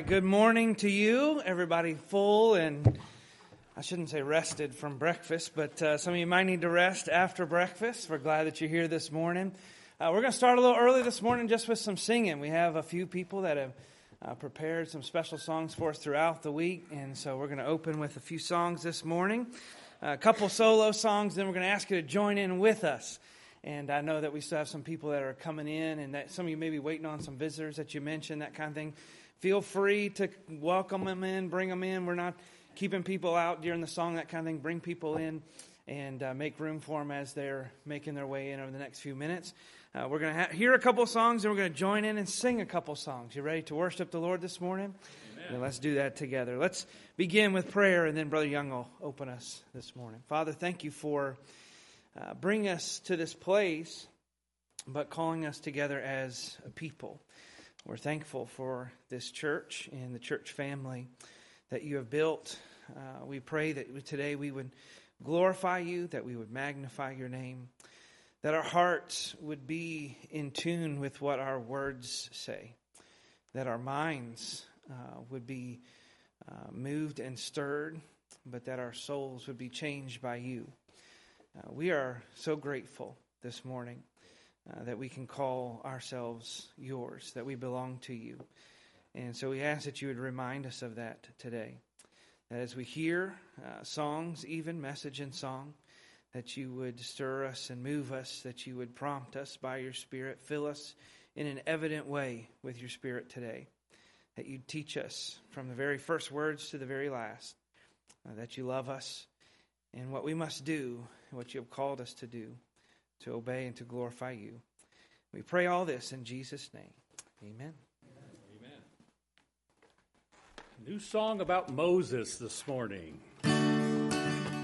right, good morning to you. Everybody full and I shouldn't say rested from breakfast, but some of you might need to rest after breakfast. We're glad that you're here this morning. We're going to start a little early this morning just with some singing. We have a few people that have prepared some special songs for us throughout the week, and so we're going to open with a few songs this morning. A couple solo songs, then we're going to ask you to join in with us. And I know that we still have some people that are coming in, and that some of you may be waiting on some visitors that you mentioned, that kind of thing. Feel free to welcome them in, bring them in. We're not keeping people out during the song, that kind of thing. Bring people in and make room for them as they're making their way in over the next few minutes. We're going to hear a couple songs, and we're going to join in and sing a couple songs. You ready to worship the Lord this morning? Amen. Let's do that together. Let's begin with prayer, and then Brother Young will open us this morning. Father, thank you for bringing us to this place, but calling us together as a people. We're thankful for this church and the church family that you have built. We pray that today we would glorify you, that we would magnify your name, that our hearts would be in tune with what our words say, that our minds would be moved and stirred, but that our souls would be changed by you. We are so grateful this morning that we can call ourselves yours, that we belong to you. And so we ask that you would remind us of that today. That as we hear songs, even message and song, that you would stir us and move us, that you would prompt us by your Spirit, fill us in an evident way with your Spirit today. That you'd teach us from the very first words to the very last, that you love us and what we must do, and what you have called us to do, to obey and to glorify you. We pray all this in Jesus' name. Amen. Amen. New song about Moses this morning. Amen.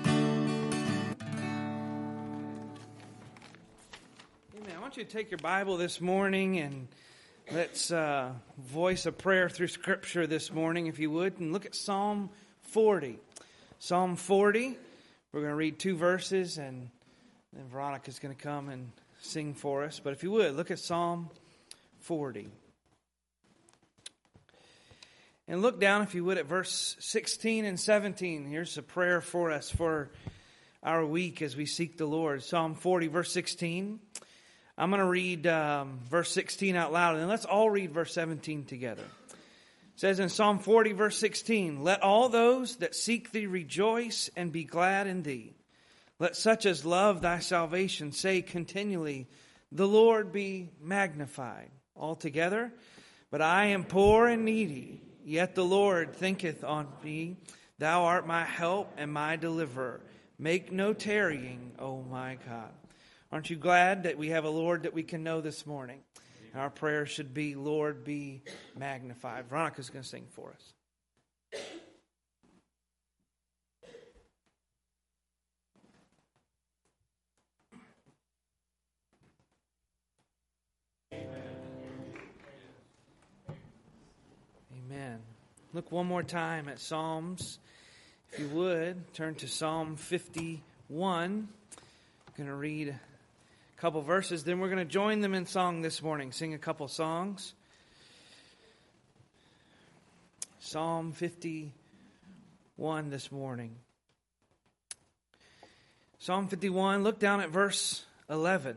I want you to take your Bible this morning and let's voice a prayer through Scripture this morning, if you would, and look at Psalm 40. Psalm 40, we're going to read 2 verses, and then Veronica's going to come and sing for us. But if you would, look at Psalm 40. And look down, if you would, at verse 16 and 17. Here's a prayer for us for our week as we seek the Lord. Psalm 40, verse 16. I'm going to read verse 16 out loud, and then let's all read verse 17 together. It says in Psalm 40, verse 16, "Let all those that seek thee rejoice and be glad in thee. Let such as love thy salvation say continually, the Lord be magnified." All together. "But I am poor and needy, yet the Lord thinketh on me. Thou art my help and my deliverer. Make no tarrying, O my God." Aren't you glad that we have a Lord that we can know this morning? Our prayer should be, Lord, be magnified. Veronica's going to sing for us. Amen. Look one more time at Psalms. If you would, turn to Psalm 51. I'm going to read a couple verses. Then we're going to join them in song this morning. Sing a couple songs. Psalm 51 this morning. Psalm 51, look down at verse 11.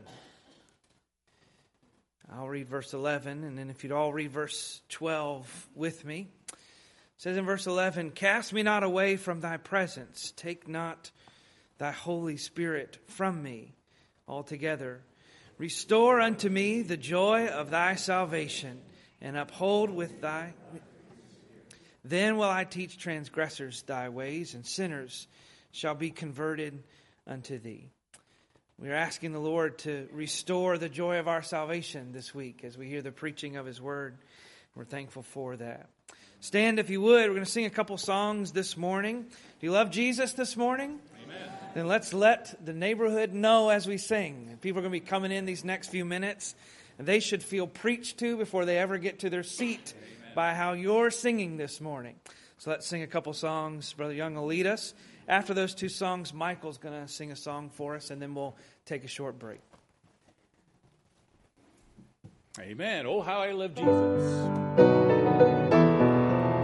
I'll read verse 11, and then if you'd all read verse 12 with me. It says in verse 11, "Cast me not away from thy presence. Take not thy Holy Spirit from me." Altogether. "Restore unto me the joy of thy salvation, and uphold with thy... Then will I teach transgressors thy ways, and sinners shall be converted unto thee." We are asking the Lord to restore the joy of our salvation this week as we hear the preaching of His Word. We're thankful for that. Stand if you would. We're going to sing a couple songs this morning. Do you love Jesus this morning? Amen. Then let's let the neighborhood know as we sing. People are going to be coming in these next few minutes, and they should feel preached to before they ever get to their seat by how you're singing this morning. So let's sing a couple songs. Brother Young will lead us. After those 2 songs, Michael's going to sing a song for us, and then we'll take a short break. Amen. Oh, how I love Jesus.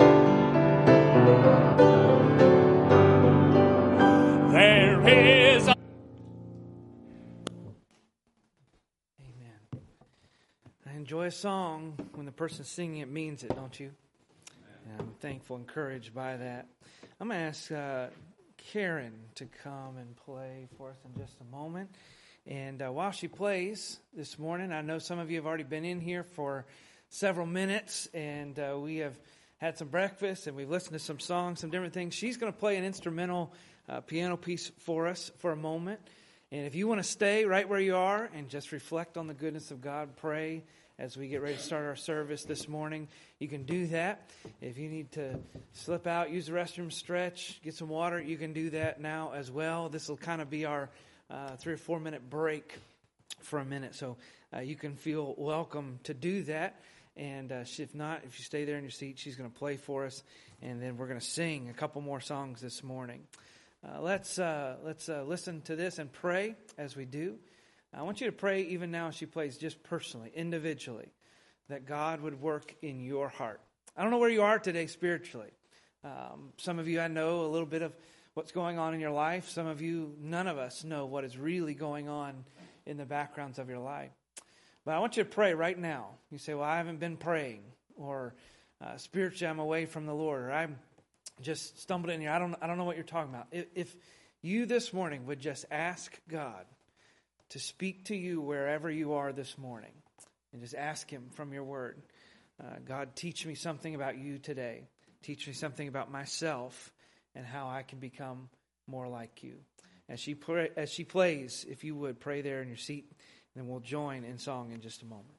enjoy a song when the person singing it means it, don't you? And I'm thankful, encouraged by that. I'm going to ask Karen to come and play for us in just a moment. And while she plays this morning, I know some of you have already been in here for several minutes, and we have had some breakfast, and we've listened to some songs, some different things. She's going to play an instrumental piano piece for us for a moment. And if you want to stay right where you are and just reflect on the goodness of God, pray as we get ready to start our service this morning, you can do that. If you need to slip out, use the restroom, stretch, get some water, you can do that now as well. This will kind of be our 3 or 4 minute break for a minute, so you can feel welcome to do that. And if not, if you stay there in your seat, she's going to play for us, and then we're going to sing a couple more songs this morning. Let's listen to this and pray as we do. I want you to pray even now as she plays, just personally, individually, that God would work in your heart. I don't know where you are today spiritually. Some of you, I know a little bit of what's going on in your life. Some of you, none of us know what is really going on in the backgrounds of your life. But I want you to pray right now. You say, well, I haven't been praying, or spiritually I'm away from the Lord, or I'm just stumbled in here. I don't know what you're talking about. If you this morning would just ask God to speak to you wherever you are this morning, and just ask Him from your word, God, teach me something about you today. Teach me something about myself and how I can become more like you. As she plays, if you would, pray there in your seat, and then we'll join in song in just a moment.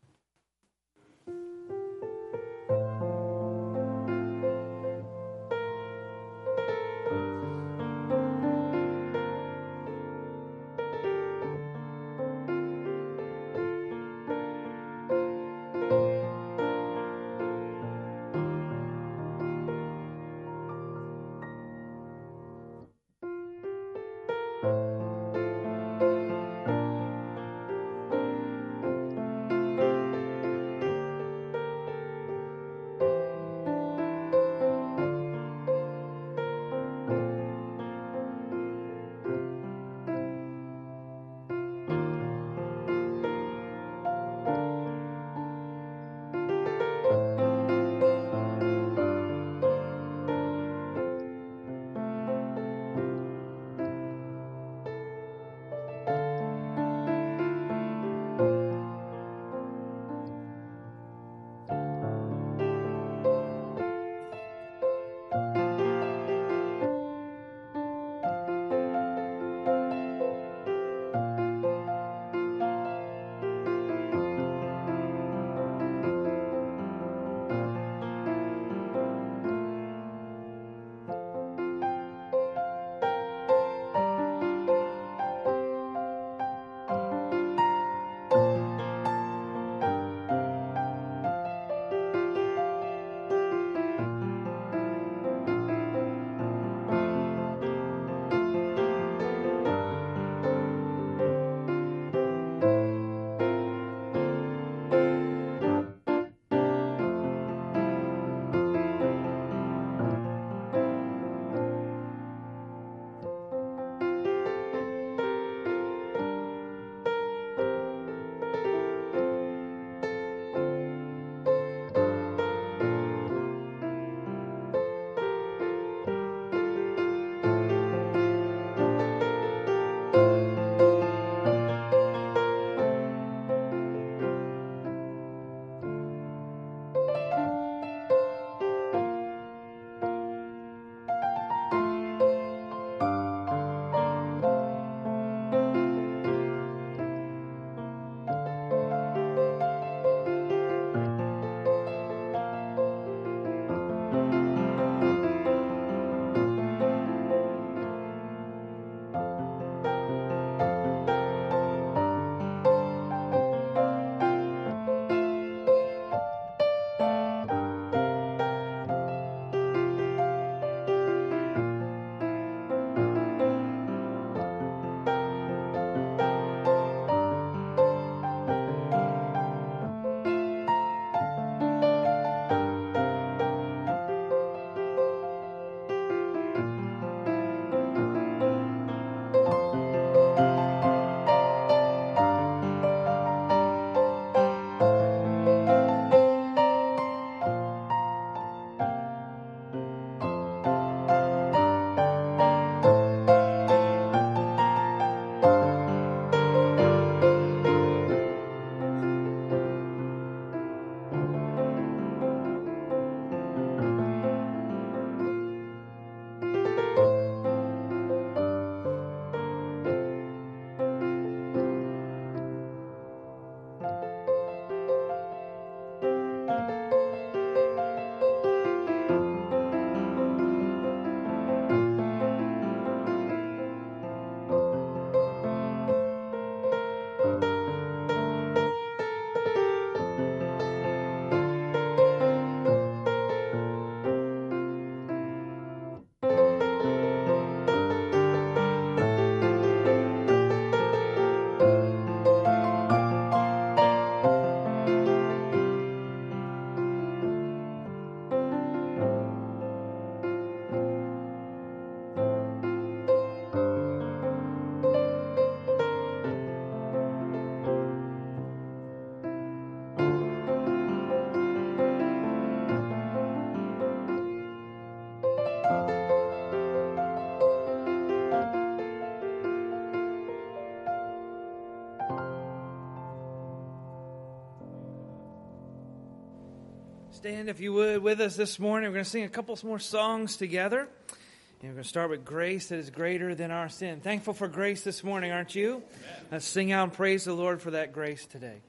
Stand, if you would, with us this morning. We're going to sing a couple more songs together. And we're going to start with Grace That Is Greater Than Our Sin. Thankful for grace this morning, aren't you? Amen. Let's sing out and praise the Lord for that grace today.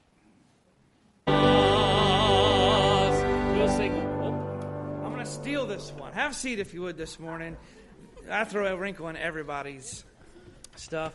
We'll sing. I'm going to steal this one. Have a seat, if you would, this morning. I throw a wrinkle in everybody's stuff,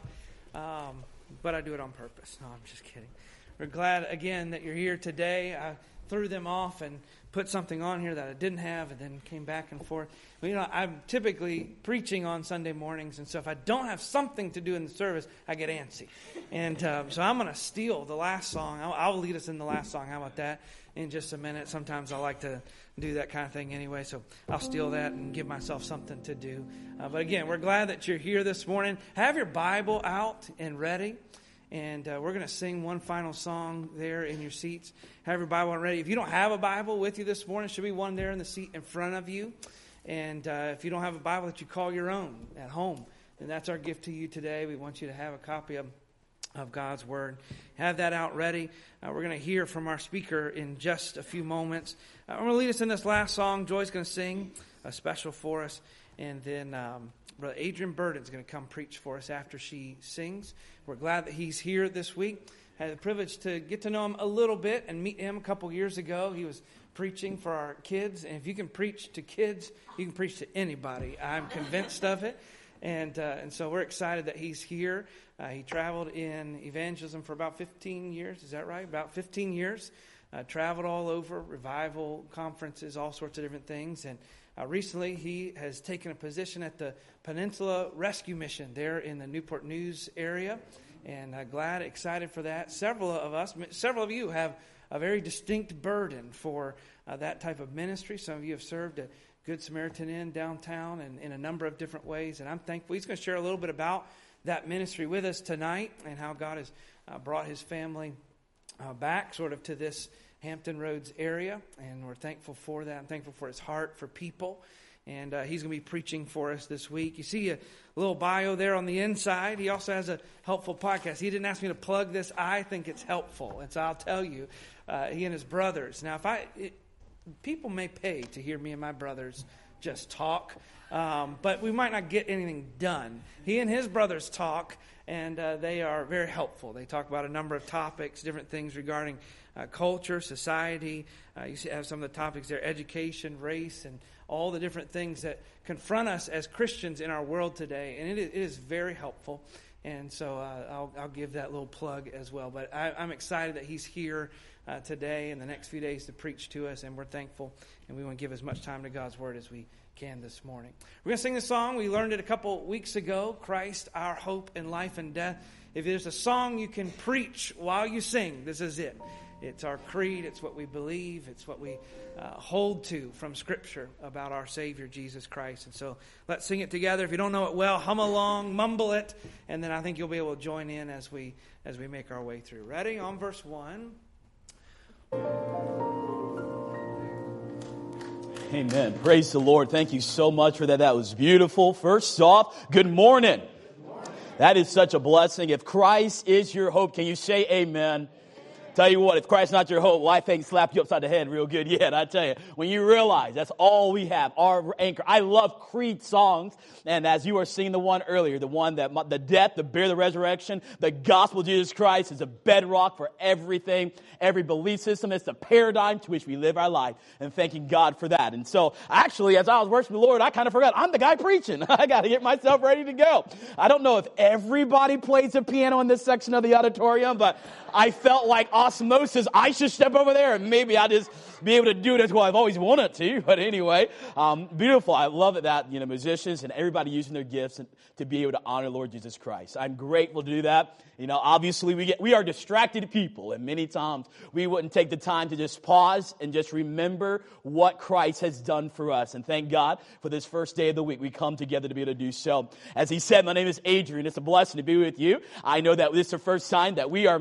but I do it on purpose. No, I'm just kidding. We're glad, again, that you're here today. I threw them off and put something on here that I didn't have and then came back and forth. Well, I'm typically preaching on Sunday mornings, and so if I don't have something to do in the service, I get antsy. And so I'm going to steal the last song. I'll lead us in the last song. How about that? In just a minute. Sometimes I like to do that kind of thing anyway, so I'll steal that and give myself something to do. But again, we're glad that you're here this morning. Have your Bible out and ready. And we're going to sing one final song there in your seats. Have your Bible ready. If you don't have a Bible with you this morning, there should be one there in the seat in front of you. And if you don't have a Bible that you call your own at home, then that's our gift to you today. We want you to have a copy of God's Word. Have that out ready. We're going to hear from our speaker in just a few moments. I'm going to lead us in this last song. Joy's going to sing a special for us. And then Brother Adrian Burden's going to come preach for us after she sings. We're glad that he's here this week. I had the privilege to get to know him a little bit and meet him a couple years ago. He was preaching for our kids. And if you can preach to kids, you can preach to anybody. I'm convinced of it. And so we're excited that he's here. He traveled in evangelism for about 15 years. Is that right? About 15 years. Traveled all over, revival conferences, all sorts of different things. And recently, he has taken a position at the Peninsula Rescue Mission there in the Newport News area, and glad, excited for that. Several of you have a very distinct burden for that type of ministry. Some of you have served at Good Samaritan Inn downtown and in a number of different ways, and I'm thankful. He's going to share a little bit about that ministry with us tonight and how God has brought his family back sort of to this Hampton Roads area, and we're thankful for that. I'm thankful for his heart for people, and he's going to be preaching for us this week. You see a little bio there on the inside. He also has a helpful podcast. He didn't ask me to plug this. I think it's helpful, and so I'll tell you, he and his brothers. Now, people may pay to hear me and my brothers just talk, but we might not get anything done. He and his brothers talk, and they are very helpful. They talk about a number of topics, different things regarding culture, society. You have some of the topics there, education, race, and all the different things that confront us as Christians in our world today. And it is very helpful. And so I'll give that little plug as well. But I'm excited that he's here today and the next few days to preach to us. And we're thankful. And we want to give as much time to God's Word as we can this morning. We're going to sing this song. We learned it a couple weeks ago, Christ, Our Hope in Life and Death. If there's a song you can preach while you sing, this is it. It's our creed. It's what we believe. It's what we hold to from Scripture about our Savior, Jesus Christ. And so let's sing it together. If you don't know it well, hum along, mumble it, and then I think you'll be able to join in as we make our way through. Ready? On verse 1. Amen. Praise the Lord. Thank you so much for that. That was beautiful. First off, good morning. That is such a blessing. If Christ is your hope, can you say amen? Tell you what, if Christ's not your hope, life ain't slapped you upside the head real good yet. I tell you, when you realize that's all we have, our anchor. I love creed songs, and as you were singing the one earlier, the one that the death, the burial, the resurrection, the gospel of Jesus Christ is a bedrock for everything, every belief system. It's the paradigm to which we live our life, and thanking God for that. And so, actually, as I was worshiping the Lord, I kind of forgot I'm the guy preaching. I got to get myself ready to go. I don't know if everybody plays the piano in this section of the auditorium, but I felt like osmosis, I should step over there and maybe I'll just be able to do it as well. I've always wanted to, but anyway, beautiful. I love it that, musicians and everybody using their gifts to be able to honor Lord Jesus Christ. I'm grateful to do that. Obviously we are distracted people, and many times we wouldn't take the time to just pause and just remember what Christ has done for us. And thank God for this first day of the week. We come together to be able to do so. As he said, my name is Adrian. It's a blessing to be with you. I know that this is the first time that we are meeting.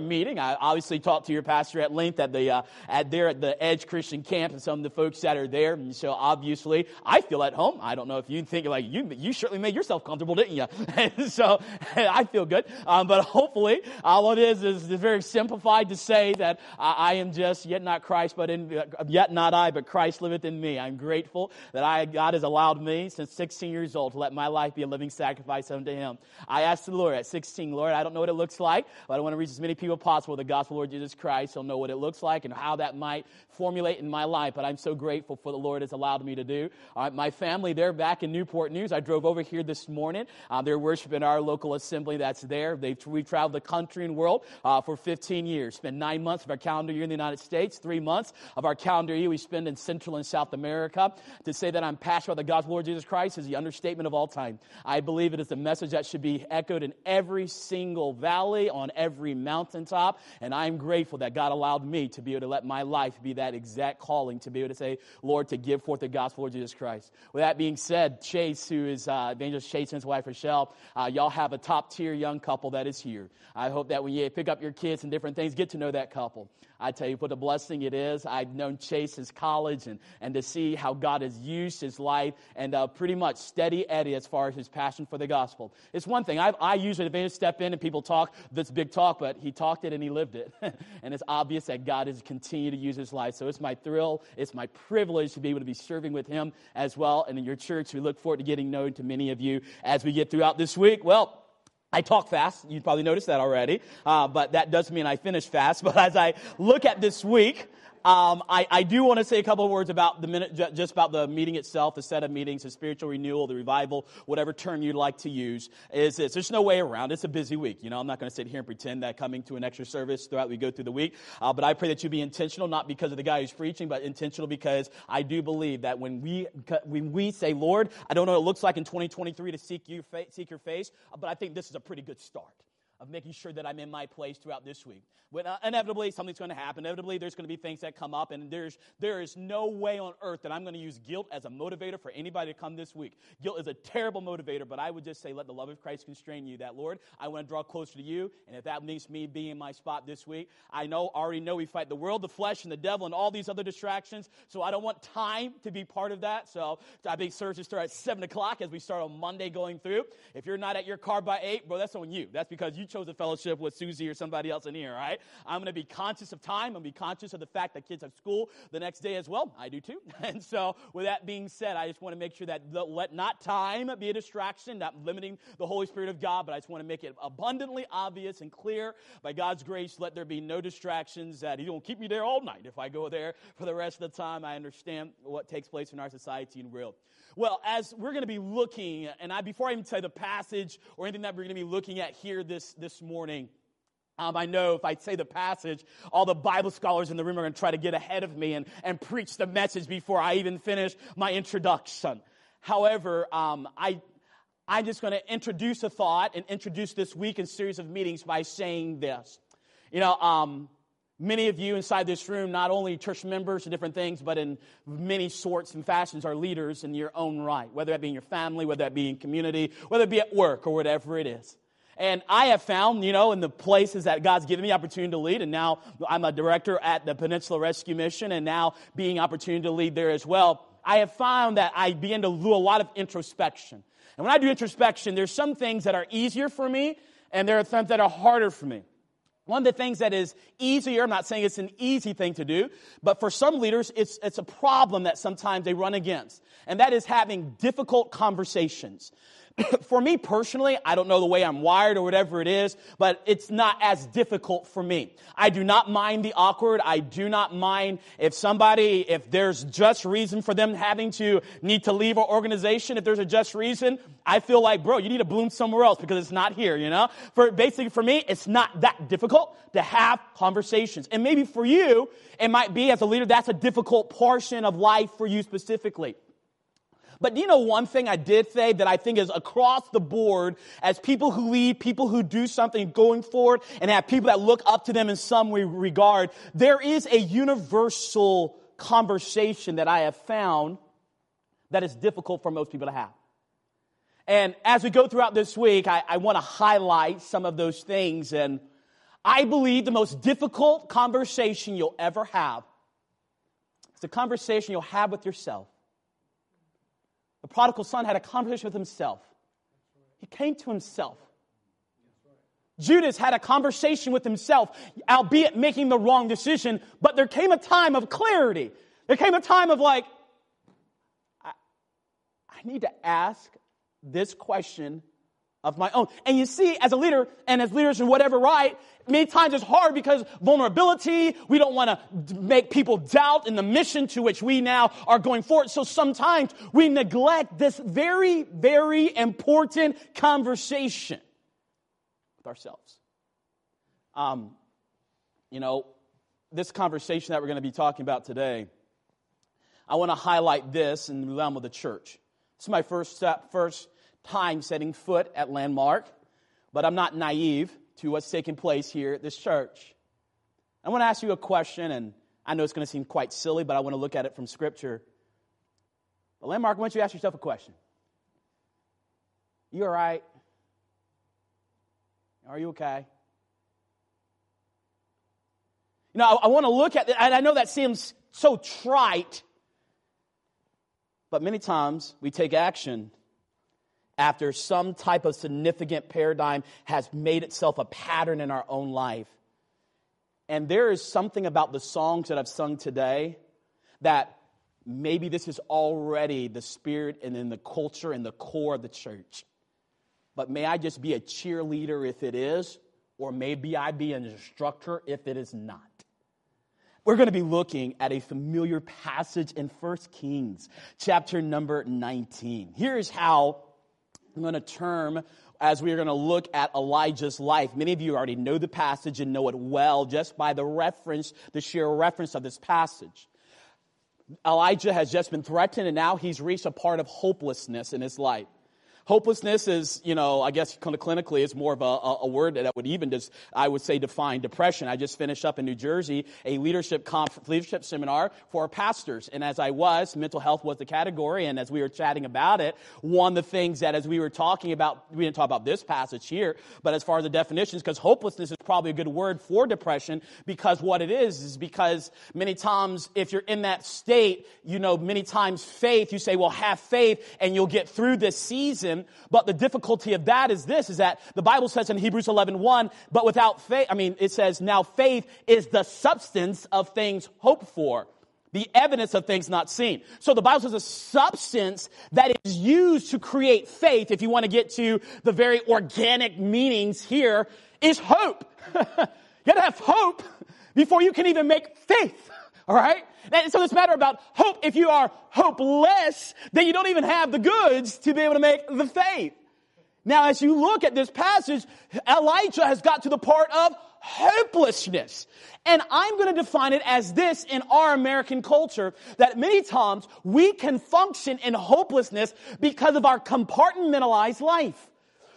I obviously talked to your pastor at length at the at the Edge Christian Camp and some of the folks that are there. And so obviously, I feel at home. I don't know if you think like you certainly made yourself comfortable, didn't you? And so I feel good. But hopefully, all it is very simplified to say that I am just yet not Christ, but yet not I, but Christ liveth in me. I'm grateful that God has allowed me since 16 years old to let my life be a living sacrifice unto Him. I asked the Lord at 16, Lord, I don't know what it looks like, but I want to reach as many people as possible with the gospel of Lord Jesus Christ. He'll know what it looks like and how that might formulate in my life. But I'm so grateful for the Lord has allowed me to do. My family, they're back in Newport News. I drove over here this morning. They're worshiping our local assembly that's there. We've traveled the country and world for 15 years. Spent 9 months of our calendar year in the United States. 3 months of our calendar year we spend in Central and South America. To say that I'm passionate about the gospel of Lord Jesus Christ is the understatement of all time. I believe it is a message that should be echoed in every single valley, on every mountaintop, and I'm grateful that God allowed me to be able to let my life be that exact calling, to be able to say, Lord, to give forth the gospel of Lord Jesus Christ. With that being said, Chase, who is Evangelist Chase and his wife Rochelle, y'all have a top-tier young couple that is here. I hope that when you pick up your kids and different things, get to know that couple. I tell you what a blessing it is. I've known Chase since college, and to see how God has used his life and pretty much steady Eddie as far as his passion for the gospel. It's one thing. I usually step in and people talk this big talk, but he talked it and he lived it. And it's obvious that God has continued to use his life. So it's my thrill, it's my privilege to be able to be serving with him as well. And in your church, we look forward to getting known to many of you as we get throughout this week. Well, I talk fast. You've probably noticed that already. But that doesn't mean I finish fast. But as I look at this week, I do want to say a couple of words about just about the meeting itself, the set of meetings, the spiritual renewal, the revival, whatever term you'd like to use, is this. There's no way around. It's a busy week. You know, I'm not going to sit here and pretend that coming to an extra service throughout we go through the week. But I pray that you be intentional, not because of the guy who's preaching, but intentional because I do believe that when we say, Lord, I don't know what it looks like in 2023 to seek your face, but I think this is a pretty good start of making sure that I'm in my place throughout this week. When inevitably something's going to happen. Inevitably there's going to be things that come up, and there is no way on earth that I'm going to use guilt as a motivator for anybody to come this week. Guilt is a terrible motivator, but I would just say let the love of Christ constrain you. That, Lord, I want to draw closer to you, and if that means me being in my spot this week, I already know we fight the world, the flesh, and the devil, and all these other distractions, so I don't want time to be part of that. So I think services start at 7 o'clock as we start on Monday going through. If you're not at your car by 8, bro, that's on you. That's because you chose a fellowship with Susie or somebody else in here, all right? I'm going to be conscious of time. I'm going to be conscious of the fact that kids have school the next day as well. I do too. And so with that being said, I just want to make sure that let not time be a distraction, not limiting the Holy Spirit of God, but I just want to make it abundantly obvious and clear by God's grace, let there be no distractions, that He won't keep me there all night if I go there for the rest of the time. I understand what takes place in our society and world. Well, as we're going to be looking, and before I even say the passage or anything that we're going to be looking at here this morning, I know if I say the passage, all the Bible scholars in the room are going to try to get ahead of me and preach the message before I even finish my introduction. However, I'm just going to introduce a thought and introduce this weekend series of meetings by saying this. You know, many of you inside this room, not only church members and different things, but in many sorts and fashions are leaders in your own right, whether that be in your family, whether that be in community, whether it be at work or whatever it is. And I have found, in the places that God's given me opportunity to lead, and now I'm a director at the Peninsula Rescue Mission, and now being opportunity to lead there as well, I have found that I begin to do a lot of introspection. And when I do introspection, there's some things that are easier for me, and there are some that are harder for me. One of the things that is easier, I'm not saying it's an easy thing to do, but for some leaders, it's a problem that sometimes they run against, and that is having difficult conversations. For me personally, I don't know the way I'm wired or whatever it is, but it's not as difficult for me. I do not mind the awkward. I do not mind if there's just reason for them need to leave our organization. If there's a just reason, I feel like, bro, you need to bloom somewhere else because it's not here, Basically for me, it's not that difficult to have conversations. And maybe for you, it might be as a leader, that's a difficult portion of life for you specifically. But one thing I did say that I think is across the board as people who lead, people who do something going forward and have people that look up to them in some regard, there is a universal conversation that I have found that is difficult for most people to have. And as we go throughout this week, I want to highlight some of those things. And I believe the most difficult conversation you'll ever have is the conversation you'll have with yourself. The prodigal son had a conversation with himself. He came to himself. Judas had a conversation with himself, albeit making the wrong decision, but there came a time of clarity. There came a time of I need to ask this question of my own. And you see, as a leader, and as leaders in whatever right, many times it's hard because vulnerability, we don't want to make people doubt in the mission to which we now are going forward. So sometimes we neglect this very, very important conversation with ourselves. This conversation that we're going to be talking about today, I want to highlight this in the realm of the church. This is my first time setting foot at Landmark, but I'm not naive to what's taking place here at this church. I want to ask you a question, and I know it's going to seem quite silly, but I want to look at it from Scripture. But Landmark, why don't you ask yourself a question? You all right? Are you okay? I want to look at it, and I know that seems so trite, but many times we take action after some type of significant paradigm has made itself a pattern in our own life. And there is something about the songs that I've sung today that maybe this is already the spirit and in the culture and the core of the church. But may I just be a cheerleader if it is, or maybe I be an instructor if it is not. We're going to be looking at a familiar passage in 1 Kings, chapter number 19. Here's how I'm going to term as we're going to look at Elijah's life. Many of you already know the passage and know it well just by the sheer reference of this passage. Elijah has just been threatened, and now he's reached a part of hopelessness in his life. Hopelessness is, I guess kind of clinically, it's more of a word that would even just, I would say, define depression. I just finished up in New Jersey a leadership seminar for pastors. And as I was, mental health was the category. And as we were chatting about it, one of the things that as we were talking about, we didn't talk about this passage here, but as far as the definitions, because hopelessness is probably a good word for depression, because what it is because many times if you're in that state, many times faith, you say, well, have faith and you'll get through this season. But the difficulty of that is that the Bible says in Hebrews 11:1, but without faith, it says, now faith is the substance of things hoped for, the evidence of things not seen. So the Bible says a substance that is used to create faith, if you want to get to the very organic meanings here, is hope. You got to have hope before you can even make faith. All right? And so this matter about hope, if you are hopeless, then you don't even have the goods to be able to make the faith. Now, as you look at this passage, Elijah has got to the part of hopelessness. And I'm going to define it as this in our American culture, that many times we can function in hopelessness because of our compartmentalized life.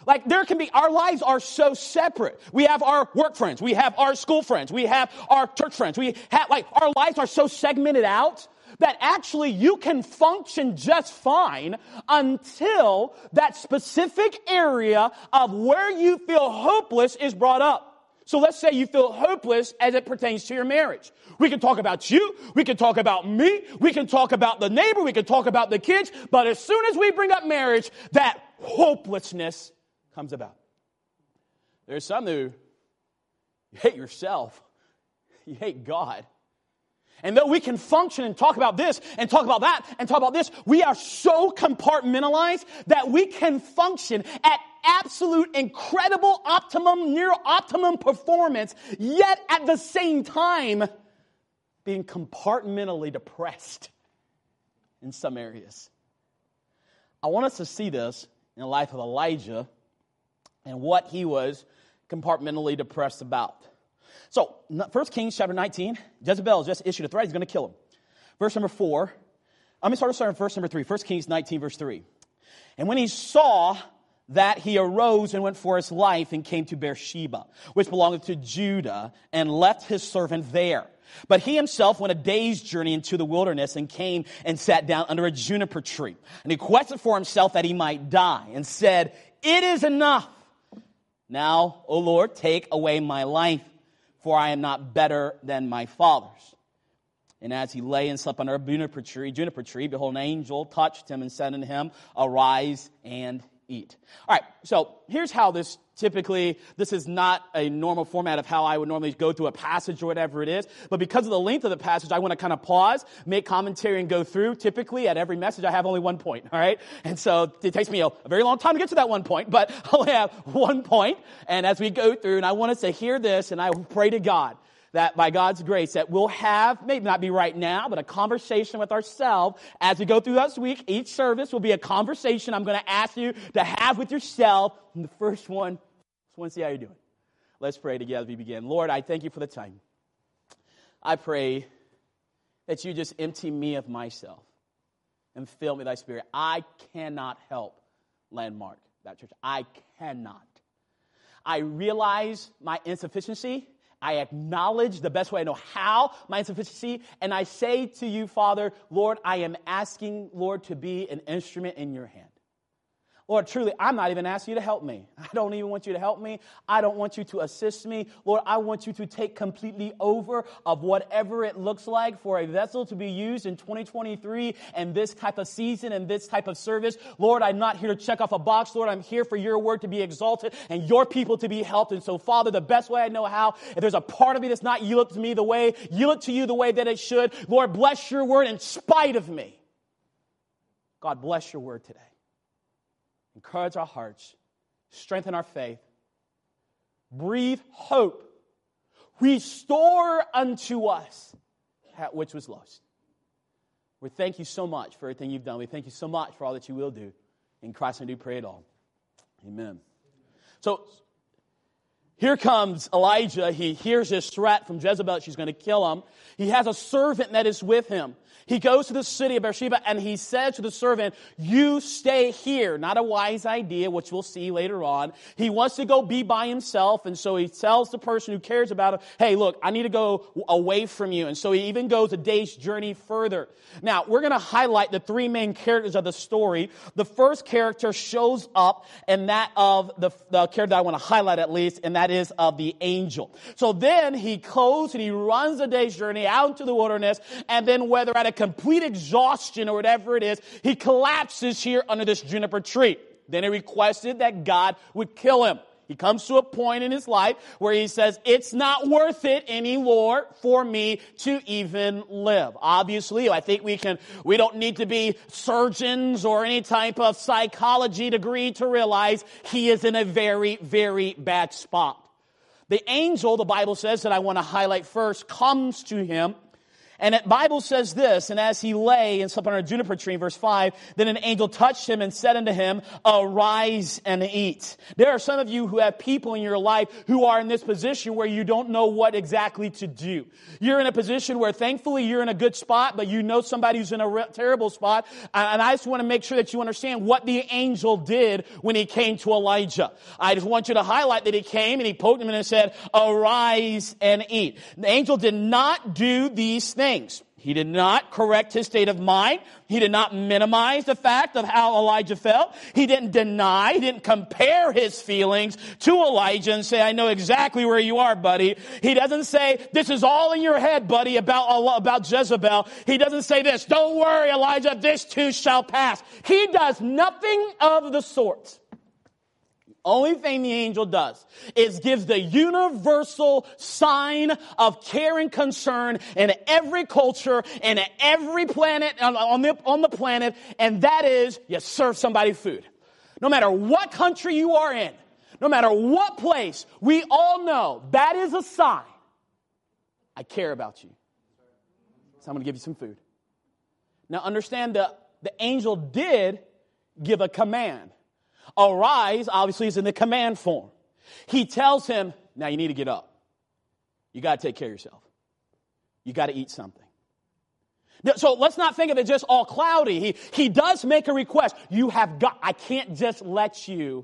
Our lives are so separate. We have our work friends. We have our school friends. We have our church friends. Our lives are so segmented out that actually you can function just fine until that specific area of where you feel hopeless is brought up. So let's say you feel hopeless as it pertains to your marriage. We can talk about you. We can talk about me. We can talk about the neighbor. We can talk about the kids. But as soon as we bring up marriage, that hopelessness comes about. There's some who you hate yourself. You hate God. And though we can function and talk about this and talk about that and talk about this, we are so compartmentalized that we can function at absolute, incredible, near optimum performance, yet at the same time being compartmentally depressed in some areas. I want us to see this in the life of Elijah and what he was compartmentally depressed about. So, 1 Kings chapter 19, Jezebel just issued a threat. He's going to kill him. Verse number 4. Let me start with verse number 3. 1 Kings 19, verse 3. And when he saw that, he arose and went for his life and came to Beersheba, which belonged to Judah, and left his servant there. But he himself went a day's journey into the wilderness and came and sat down under a juniper tree. And he quested for himself that he might die and said, "It is enough. Now, O Lord, take away my life, for I am not better than my fathers. And as he lay and slept under a juniper tree, behold, an angel touched him and said unto him, arise and eat. All right, so here's how this is not a normal format of how I would normally go through a passage or whatever it is, but because of the length of the passage, I want to kind of pause, make commentary, and go through. Typically, at every message, I have only 1 point, all right? And so it takes me a very long time to get to that 1 point, but I only have 1 point, and as we go through, and I want us to hear this, and I pray to God that by God's grace that we'll have, maybe not be right now, but a conversation with ourselves as we go through this week. Each service will be a conversation I'm going to ask you to have with yourself. And the first one, I want to see how you're doing. Let's pray together as we begin. Lord, I thank you for the time. I pray that you just empty me of myself and fill me with thy Spirit. I cannot help Landmark, that church. I cannot. I realize my insufficiency. I acknowledge the best way I know how my insufficiency, and I say to you, Father, Lord, I am asking, Lord, to be an instrument in your hand. Lord, truly, I'm not even asking you to help me. I don't even want you to help me. I don't want you to assist me. Lord, I want you to take completely over of whatever it looks like for a vessel to be used in 2023 and this type of season and this type of service. Lord, I'm not here to check off a box. Lord, I'm here for your word to be exalted and your people to be helped. And so, Father, the best way I know how, if there's a part of me that's not yielded to you the way that it should, Lord, bless your word in spite of me. God, bless your word today. Encourage our hearts, strengthen our faith, breathe hope, restore unto us that which was lost. We thank you so much for everything you've done. We thank you so much for all that you will do. In Christ I do pray it all. Amen. So here comes Elijah. He hears this threat from Jezebel. She's going to kill him. He has a servant that is with him. He goes to the city of Beersheba and he said to the servant, you stay here. Not a wise idea, which we'll see later on. He wants to go be by himself, and so he tells the person who cares about him, hey, look, I need to go away from you. And so he even goes a day's journey further. Now, we're going to highlight the three main characters of the story. The first character shows up, and that of the character that I want to highlight at least, and that is of the angel. So then he goes and he runs a day's journey out into the wilderness, and then whether at a complete exhaustion or whatever it is, he collapses here under this juniper tree. Then he requested that God would kill him. He comes to a point in his life where he says, it's not worth it anymore for me to even live. Obviously, I think we don't need to be surgeons or any type of psychology degree to realize he is in a very, very bad spot. The angel, the Bible says, that I want to highlight first, comes to him. And the Bible says this, and as he lay and slept under a juniper tree, verse 5, then an angel touched him and said unto him, arise and eat. There are some of you who have people in your life who are in this position where you don't know what exactly to do. You're in a position where thankfully you're in a good spot, but you know somebody who's in a terrible spot. And I just want to make sure that you understand what the angel did when he came to Elijah. I just want you to highlight that he came and he poked him and said, arise and eat. The angel did not do these things. He did not correct his state of mind. He did not minimize the fact of how Elijah felt. He didn't deny, he didn't compare his feelings to Elijah and say, I know exactly where you are, buddy. He doesn't say, this is all in your head, buddy, about Jezebel. He doesn't say this, don't worry, Elijah, this too shall pass. He does nothing of the sort. Only thing the angel does is gives the universal sign of care and concern in every culture, in every planet, on the planet, and that is you serve somebody food. No matter what country you are in, no matter what place, we all know that is a sign. I care about you. So I'm going to give you some food. Now understand the angel did give a command. Arise, obviously, is in the command form. He tells him, now you need to get up. You got to take care of yourself. You got to eat something. So let's not think of it just all cloudy. He does make a request. I can't just let you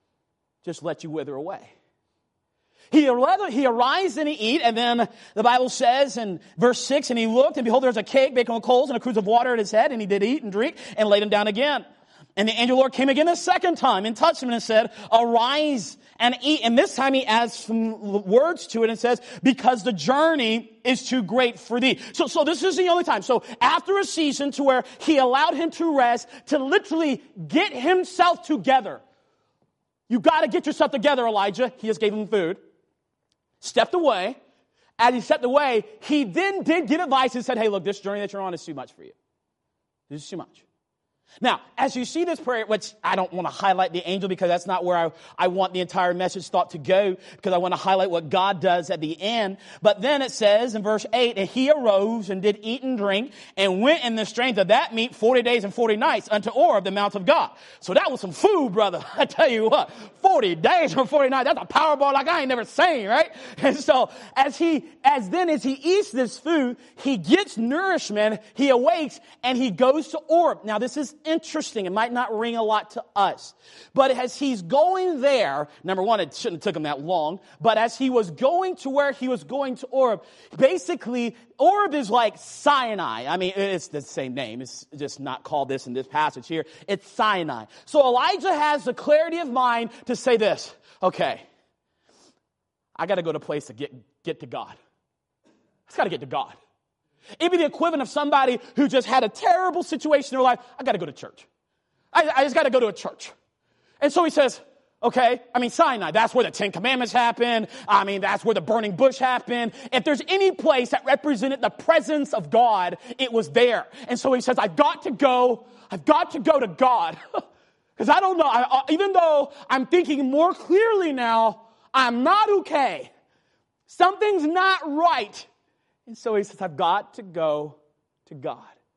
wither away. He arise and he eat, and then the Bible says in verse 6, and he looked, and behold, there was a cake baked on coals and a cruse of water at his head, and he did eat and drink and laid him down again. And the angel of the Lord came again the second time and touched him and said, arise and eat. And this time he adds some words to it and says, because the journey is too great for thee. So this is the only time. So after a season to where he allowed him to rest, to literally get himself together. You got to get yourself together, Elijah. He just gave him food. Stepped away. As he stepped away, he then did get advice and said, hey, look, this journey that you're on is too much for you. This is too much. Now, as you see this prayer, which I don't want to highlight the angel because that's not where I want the entire message thought to go, because I want to highlight what God does at the end. But then it says in verse 8, and he arose and did eat and drink and went in the strength of that meat 40 days and 40 nights unto Oreb, the mount of God. So that was some food, brother. I tell you what, 40 days and 40 nights, that's a Powerball like I ain't never seen, right? And so as he eats this food, he gets nourishment, he awakes, and he goes to Oreb. Now this is interesting. It might not ring a lot to us. But as he's going there, number one, it shouldn't have took him that long. But as he was going to where he was going to Oreb, basically, Oreb is like Sinai. I mean, it's the same name. It's just not called this in this passage here. It's Sinai. So Elijah has the clarity of mind to say this. Okay, I got to go to a place to get to God. I got to get to God. It'd be the equivalent of somebody who just had a terrible situation in their life. I got to go to church. I just got to go to a church. And so he says, okay, Sinai, that's where the Ten Commandments happened. That's where the burning bush happened. If there's any place that represented the presence of God, it was there. And so he says, I've got to go to God. Because I don't know, even though I'm thinking more clearly now, I'm not okay. Something's not right. And so he says, I've got to go to God.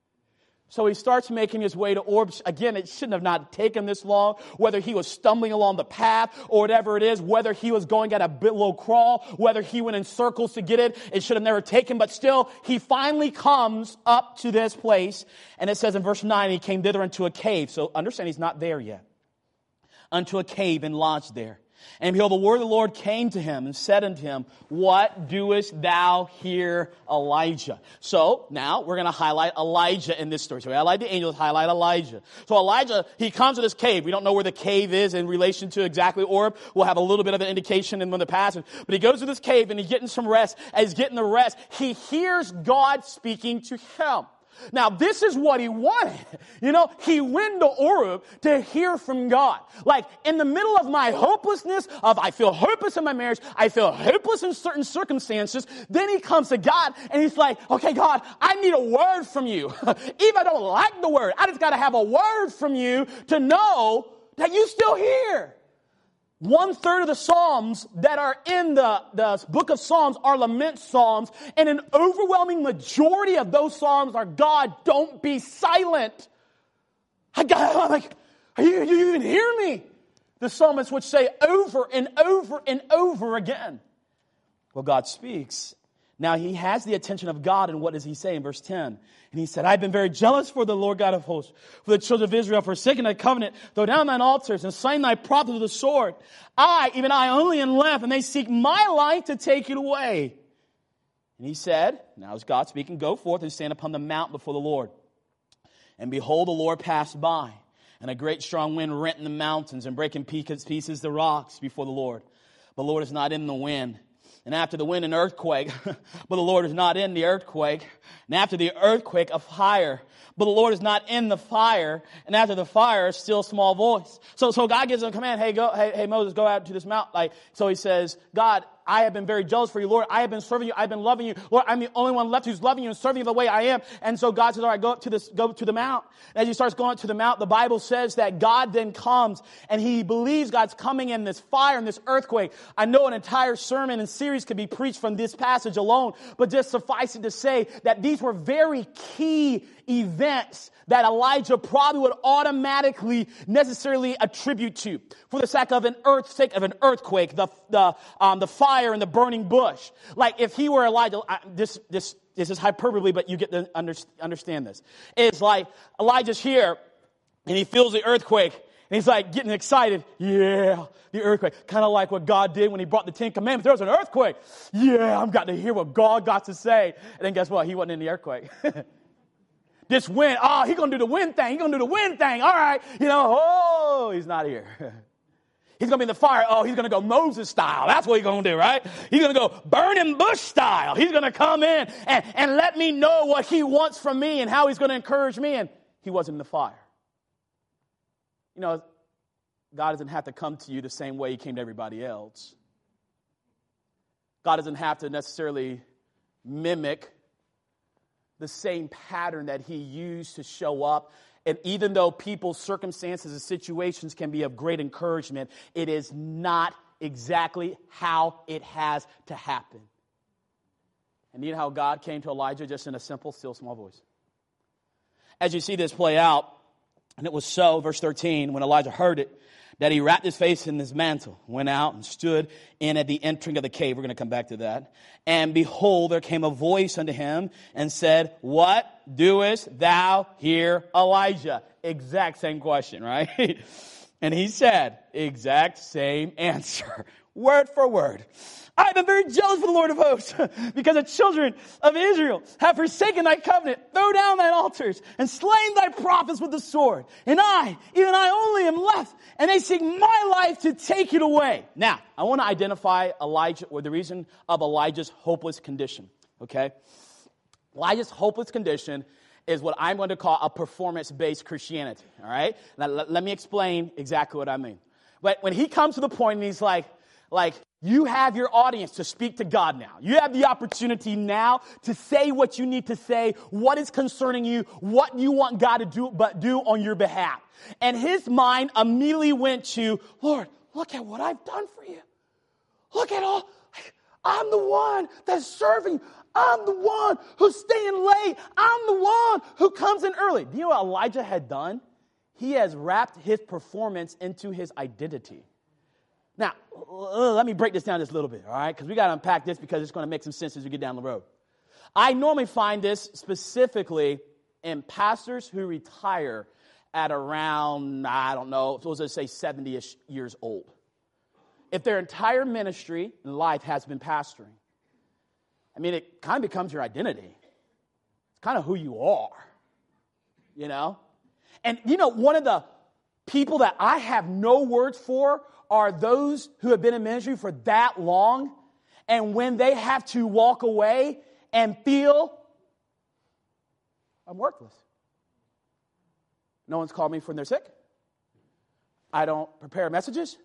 So he starts making his way to Oreb. Again, it shouldn't have not taken this long, whether he was stumbling along the path or whatever it is, whether he was going at a bit low crawl, whether he went in circles to get it. It should have never taken, but still, he finally comes up to this place. And it says in verse 9, he came thither into a cave. So understand, he's not there yet. Unto a cave and lodged there. And behold, the word of the Lord came to him and said unto him, what doest thou here, Elijah? So now we're going to highlight Elijah in this story. So we highlight the angels, highlight Elijah. So Elijah, he comes to this cave. We don't know where the cave is in relation to exactly Oreb. We'll have a little bit of an indication in the passage. But he goes to this cave and he's getting some rest. As he's getting the rest, he hears God speaking to him. Now, this is what he wanted. He went to Oreb to hear from God. Like, in the middle of my hopelessness, I feel hopeless in my marriage, I feel hopeless in certain circumstances, then he comes to God and he's like, okay, God, I need a word from you. Even if I don't like the word, I just got to have a word from you to know that you still hear. 1/3 of the Psalms that are in the book of Psalms are lament Psalms, and an overwhelming majority of those Psalms are, God, don't be silent. I'm like, you even hear me? The psalmists would say over and over and over again. Well, God speaks. Now, he has the attention of God, and what does he say in verse 10? And he said, I've been very jealous for the Lord God of hosts, for the children of Israel, forsaken thy covenant, throw down thine altars, and slain thy prophets with the sword. Even I only am left, and they seek my life to take it away. And he said, now is God speaking, go forth and stand upon the mount before the Lord. And behold, the Lord passed by, and a great strong wind rent in the mountains, and breaking pieces the rocks before the Lord. The Lord is not in the wind. And after the wind, an earthquake. But the Lord is not in the earthquake. And after the earthquake, a fire. But the Lord is not in the fire. And after the fire, a still small voice. So God gives him a command. Hey, Moses, go out to this mount. So he says, God, I have been very jealous for you, Lord. I have been serving you. I've been loving you. Lord, I'm the only one left who's loving you and serving you the way I am. And so God says, all right, go to the mount. And as he starts going up to the mount, the Bible says that God then comes and he believes God's coming in this fire and this earthquake. I know an entire sermon and series could be preached from this passage alone, but just suffice it to say that these were very key events that Elijah probably would automatically necessarily attribute to, for the sake of an earthquake, the fire and the burning bush. Like if he were Elijah, this is hyperbole, but you get to understand this. It's like Elijah's here and he feels the earthquake and he's like getting excited. Yeah, the earthquake. Kind of like what God did when he brought the Ten Commandments. There was an earthquake. Yeah, I've got to hear what God got to say. And then guess what? He wasn't in the earthquake. This wind, he's going to do the wind thing. He's going to do the wind thing. All right. He's not here. He's going to be in the fire. He's going to go Moses style. That's what he's going to do, right? He's going to go burning bush style. He's going to come in and let me know what he wants from me and how he's going to encourage me. And he wasn't in the fire. God doesn't have to come to you the same way he came to everybody else. God doesn't have to necessarily mimic the same pattern that he used to show up. And even though people's circumstances and situations can be of great encouragement, it is not exactly how it has to happen. And you know how God came to Elijah just in a simple, still, small voice. As you see this play out, and it was so, verse 13, when Elijah heard it, that he wrapped his face in his mantle, went out and stood in at the entering of the cave. We're going to come back to that. And behold, there came a voice unto him and said, what doest thou here, Elijah? Exact same question, right? And he said, exact same answer, word for word. I've been very jealous for the Lord of hosts, because the children of Israel have forsaken thy covenant, throw down thine altars, and slain thy prophets with the sword. And I, even I only am left, and they seek my life to take it away. Now, I want to identify Elijah, or the reason of Elijah's hopeless condition, okay? Elijah's hopeless condition is what I'm going to call a performance-based Christianity, all right? Now, let me explain exactly what I mean. But when he comes to the point and he's like, you have your audience to speak to God now. You have the opportunity now to say what you need to say, what is concerning you, what you want God to do on your behalf. And his mind immediately went to, Lord, look at what I've done for you. Look at all. I'm the one that's serving. I'm the one who's staying late. I'm the one who comes in early. Do you know what Elijah had done? He has wrapped his performance into his identity. Now, let me break this down just a little bit, all right? Because we got to unpack this because it's going to make some sense as we get down the road. I normally find this specifically in pastors who retire at around, let's say 70-ish years old. If their entire ministry and life has been pastoring, it kind of becomes your identity. It's kind of who you are, And, one of the people that I have no words for are those who have been in ministry for that long, and when they have to walk away and feel, I'm worthless. No one's called me when they're sick. I don't prepare messages.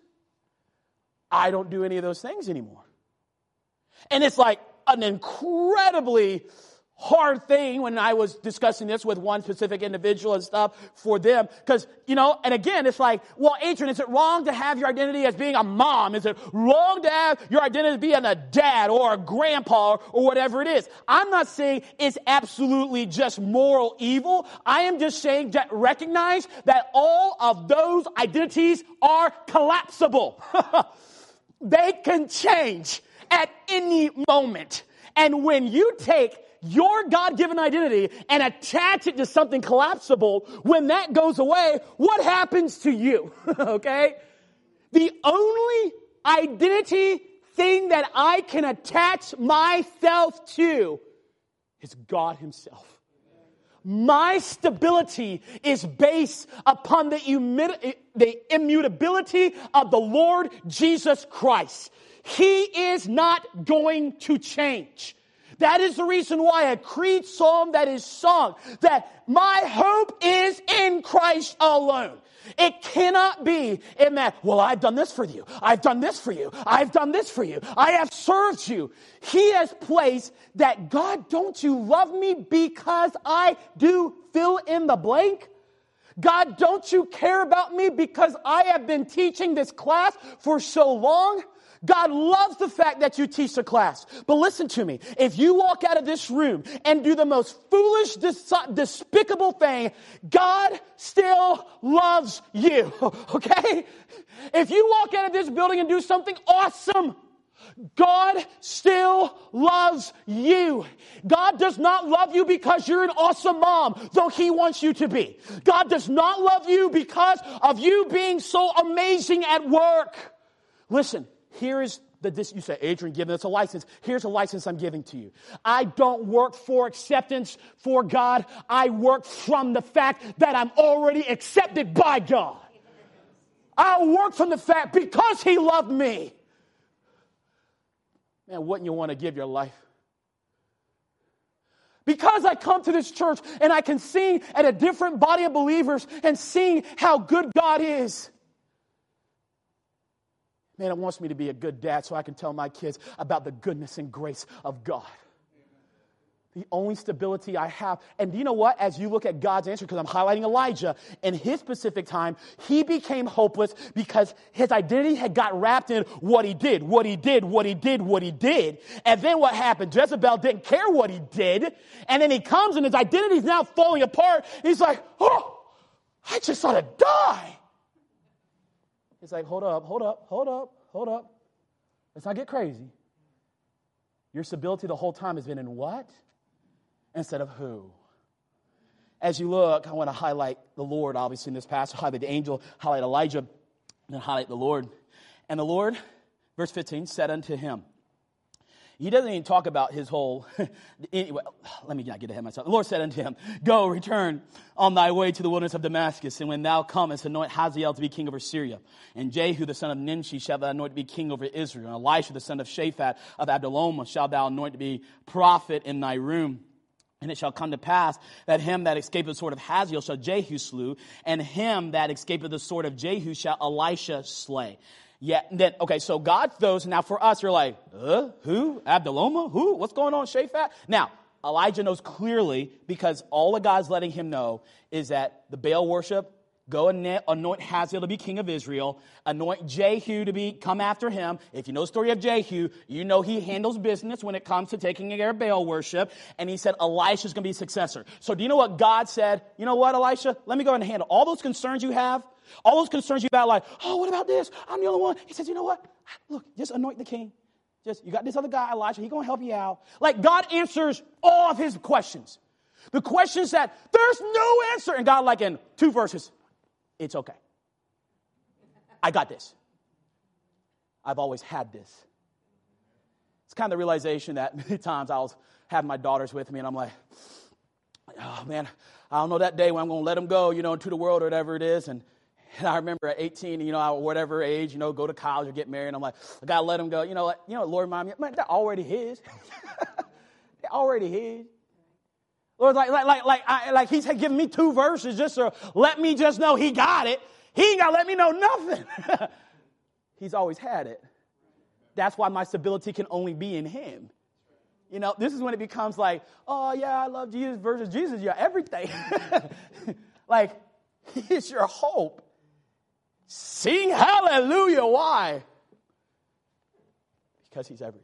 I don't do any of those things anymore. And it's like an incredibly hard thing when I was discussing this with one specific individual and stuff for them. Because, and again, it's like, well, Adrian, is it wrong to have your identity as being a mom? Is it wrong to have your identity as being a dad or a grandpa or whatever it is? I'm not saying it's absolutely just moral evil. I am just saying that recognize that all of those identities are collapsible. They can change at any moment. And when you take your God-given identity and attach it to something collapsible, when that goes away, what happens to you? Okay? The only identity thing that I can attach myself to is God himself. My stability is based upon the immutability of the Lord Jesus Christ. He is not going to change. That is the reason why a creed psalm that is sung, that my hope is in Christ alone. It cannot be in that, well, I've done this for you. I've done this for you. I've done this for you. I have served you. He has placed that, God, don't you love me because I do fill in the blank? God, don't you care about me because I have been teaching this class for so long? God loves the fact that you teach the class. But listen to me. If you walk out of this room and do the most foolish, despicable thing, God still loves you. Okay? If you walk out of this building and do something awesome, God still loves you. God does not love you because you're an awesome mom, though he wants you to be. God does not love you because of you being so amazing at work. Listen. Here is You say, Adrian, giving us a license. Here's a license I'm giving to you. I don't work for acceptance for God. I work from the fact that I'm already accepted by God. I work from the fact because he loved me. Man, wouldn't you want to give your life? Because I come to this church and I can sing at a different body of believers and sing how good God is. Man, it wants me to be a good dad so I can tell my kids about the goodness and grace of God. The only stability I have. And do you know what? As you look at God's answer, because I'm highlighting Elijah, in his specific time, he became hopeless because his identity had got wrapped in what he did. And then what happened? Jezebel didn't care what he did. And then he comes and his identity is now falling apart. He's like, oh, I just ought to die. It's like, hold up. Let's not get crazy. Your stability the whole time has been in what? Instead of who? As you look, I want to highlight the Lord, obviously, in this passage. Highlight the angel, highlight Elijah, and then highlight the Lord. And the Lord, verse 15, said unto him. He doesn't even talk about his whole, anyway, let me not get ahead of myself. The Lord said unto him, go, return on thy way to the wilderness of Damascus, and when thou comest, anoint Hazael to be king over Syria. And Jehu the son of Nimshi shalt thou anoint to be king over Israel. And Elisha the son of Shaphat of Abdalom shalt thou anoint to be prophet in thy room. And it shall come to pass that him that escaped the sword of Hazael shall Jehu slew, and him that escaped the sword of Jehu shall Elisha slay. Yeah, then, okay, so God those, now for us, you're like, who? Abdalom? Who? What's going on, Shaphat? Now, Elijah knows clearly, because all that God's letting him know is that the Baal worship, go and anoint Hazael to be king of Israel, anoint Jehu to come after him. If you know the story of Jehu, you know he handles business when it comes to taking care of Baal worship, and he said Elisha's going to be successor. So do you know what God said? You know what, Elisha? Let me go ahead and handle all those concerns you have. All those concerns you about, like, oh, what about this? I'm the only one. He says, you know what? Look, just anoint the king. You got this other guy, Elisha. He's going to help you out. Like, God answers all of his questions. The questions that there's no answer. And God, like in 2 verses, it's okay. I got this. I've always had this. It's kind of the realization that many times I was having my daughters with me, and I'm like, oh, man, I don't know that day when I'm going to let them go, into the world or whatever it is. And I remember at 18, whatever age, go to college or get married. And I'm like, I got to let them go. You know what, Lord, remind me, man, they're already his. They're already his. Lord, like he's giving me 2 verses just to let me just know he got it. He ain't got to let me know nothing. He's always had it. That's why my stability can only be in him. This is when it becomes like, oh, yeah, I love Jesus versus Jesus. Yeah, everything. Like, he's your hope. Sing hallelujah. Why? Because he's everything.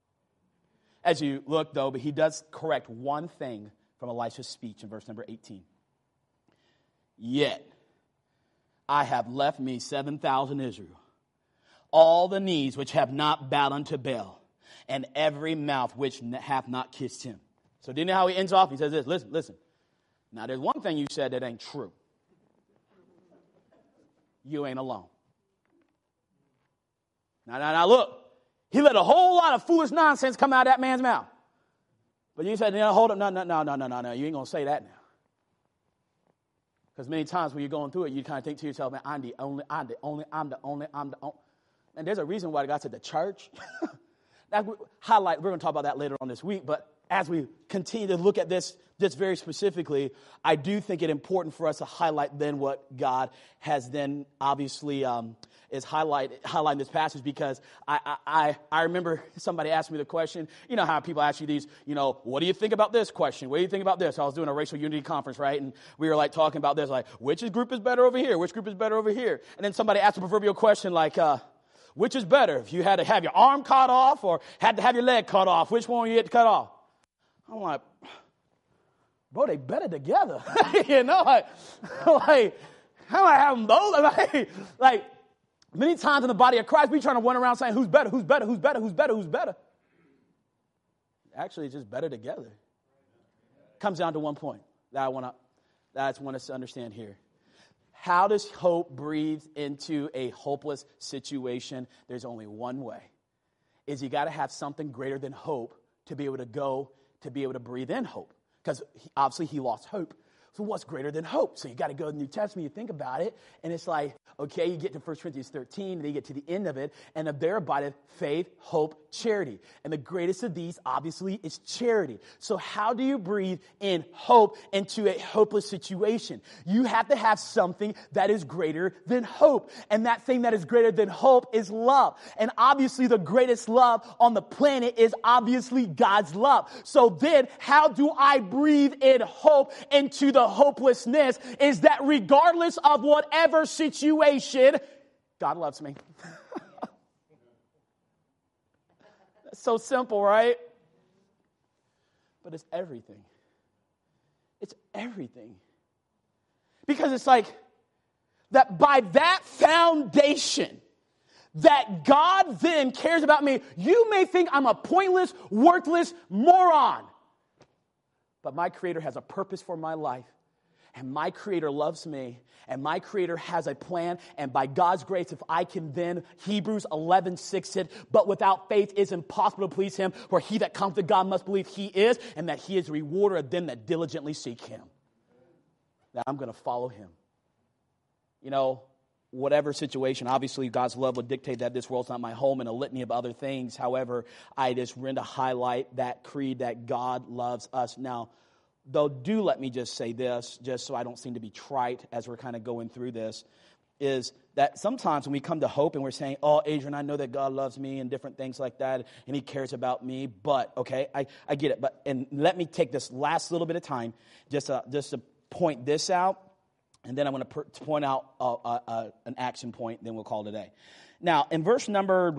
As you look, though, but he does correct one thing from Elisha's speech in verse number 18. Yet I have left me 7,000 Israel, all the knees which have not bowed unto Baal, and every mouth which hath not kissed him. So do you know how he ends off? He says this, listen. Now there's one thing you said that ain't true. You ain't alone. Now look. He let a whole lot of foolish nonsense come out of that man's mouth. But you said, hold up, no. You ain't going to say that now. Because many times when you're going through it, you kind of think to yourself, man, I'm the only. And there's a reason why God said the church. We're going to talk about that later on this week. But as we continue to look at this very specifically, I do think it important for us to highlight then what God has then obviously is highlighting this passage, because I remember somebody asked me the question, you know how people ask you these, what do you think about this question? What do you think about this? I was doing a racial unity conference, right? And we were like talking about this, like, which group is better over here? Which group is better over here? And then somebody asked a proverbial question like, which is better? If you had to have your arm cut off or had to have your leg cut off, which one you had to cut off? I'm like, bro, they better together. Like, how do I have them both? Like, many times in the body of Christ, we trying to run around saying, who's better? Actually, it's just better together. Comes down to one point that I just want us to understand here. How does hope breathe into a hopeless situation? There's only one way. is you got to have something greater than hope to be able to go, to be able to breathe in hope. Because obviously he lost hope. So what's greater than hope? So you got to go to the New Testament, you think about it, and it's like, okay, you get to 1 Corinthians 13, and then you get to the end of it, and of there abideth faith, hope, charity. And the greatest of these, obviously, is charity. So how do you breathe in hope into a hopeless situation? You have to have something that is greater than hope. And that thing that is greater than hope is love. And obviously, the greatest love on the planet is obviously God's love. So then, how do I breathe in hope into the hopelessness? Is that regardless of whatever situation, God loves me. That's so simple, right? But it's everything. It's everything. Because it's like that by that foundation, that God then cares about me. You may think I'm a pointless, worthless moron. But my Creator has a purpose for my life. And my Creator loves me. And my Creator has a plan. And by God's grace, if I can then, Hebrews 11:6 said, but without faith it's impossible to please Him. For he that comes to God must believe He is, and that He is a rewarder of them that diligently seek Him. That I'm going to follow Him. You know, whatever situation, obviously God's love would dictate that this world's not my home and a litany of other things. However, I just want to highlight that creed that God loves us. Now, though, do let me just say this, just so I don't seem to be trite as we're kind of going through this, is that sometimes when we come to hope and we're saying, oh, Adrian, I know that God loves me and different things like that, and He cares about me, but, okay, I get it. But and let me take this last little bit of time just to point this out, and then I'm going to point out an action point, then we'll call it a day. Now, in verse number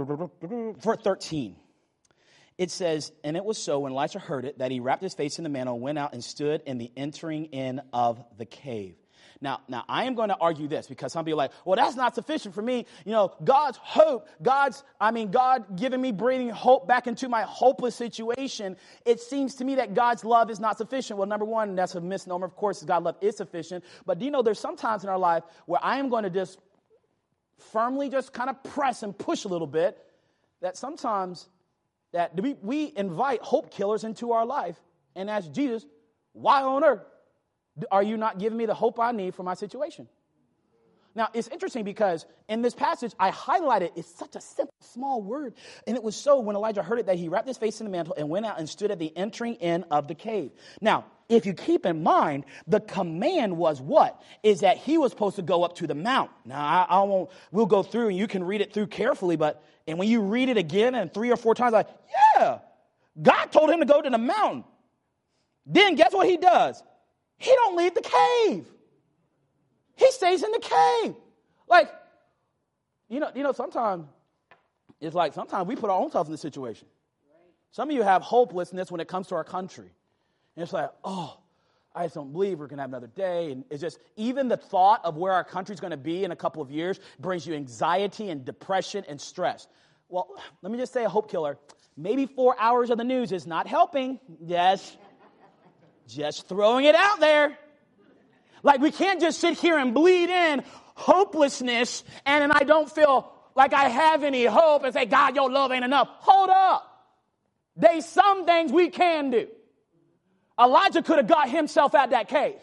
13, it says, and it was so when Elisha heard it, that he wrapped his face in the mantle, went out and stood in the entering in of the cave. Now, I am going to argue this because some people are like, well, that's not sufficient for me. You know, God's hope, God giving me breathing hope back into my hopeless situation. It seems to me that God's love is not sufficient. Well, number one, that's a misnomer. Of course, God's love is sufficient. But do you know there's some times in our life where I am going to just firmly just kind of press and push a little bit, that sometimes that we invite hope killers into our life and ask Jesus, why on earth are you not giving me the hope I need for my situation? Now, it's interesting because in this passage, I highlighted, it's such a simple, small word. And it was so when Elijah heard it that he wrapped his face in the mantle and went out and stood at the entering in of the cave. Now, if you keep in mind, the command was what? Is that he was supposed to go up to the mount. Now, we'll go through and you can read it through carefully, and when you read it again and 3 or 4 times, like, yeah, God told him to go to the mountain. Then guess what he does? He don't leave the cave. He stays in the cave. Like, you know, sometimes it's like sometimes we put our own selves in this situation. Some of you have hopelessness when it comes to our country. And it's like, oh, I just don't believe we're going to have another day. And it's just, even the thought of where our country's going to be in a couple of years brings you anxiety and depression and stress. Well, let me just say a hope killer. Maybe 4 hours of the news is not helping. Yes. Just throwing it out there. Like, we can't just sit here and bleed in hopelessness and I don't feel like I have any hope and say, God, your love ain't enough. Hold up. There's some things we can do. Elijah could have got himself out that cave.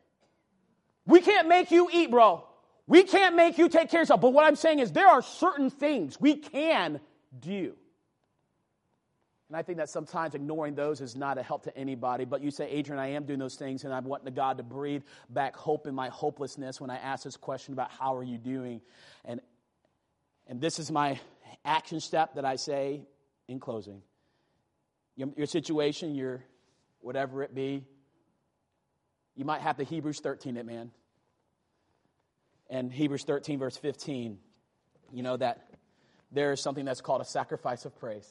We can't make you eat, bro. We can't make you take care of yourself. But what I'm saying is there are certain things we can do. And I think that sometimes ignoring those is not a help to anybody. But you say, Adrian, I am doing those things, and I'm wanting God to breathe back hope in my hopelessness when I ask this question about how are you doing. And this is my action step that I say in closing. Your situation, your whatever it be, you might have the Hebrews 13 it, man. And Hebrews 13, verse 15, you know that there is something that's called a sacrifice of praise.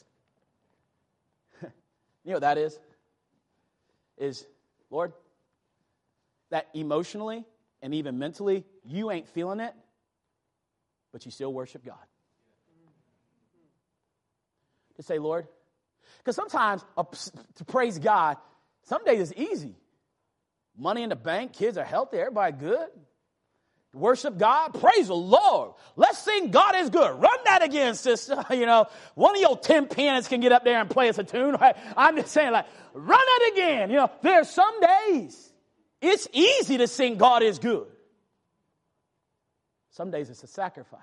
You know what that is, Lord, that emotionally and even mentally, you ain't feeling it, but you still worship God. To say, Lord, because sometimes to praise God, some days it's easy. Money in the bank, kids are healthy, everybody good. Worship God. Praise the Lord. Let's sing God is good. Run that again, sister. One of your tin pianists can get up there and play us a tune. Right? I'm just saying, like, run it again. There are some days it's easy to sing God is good. Some days it's a sacrifice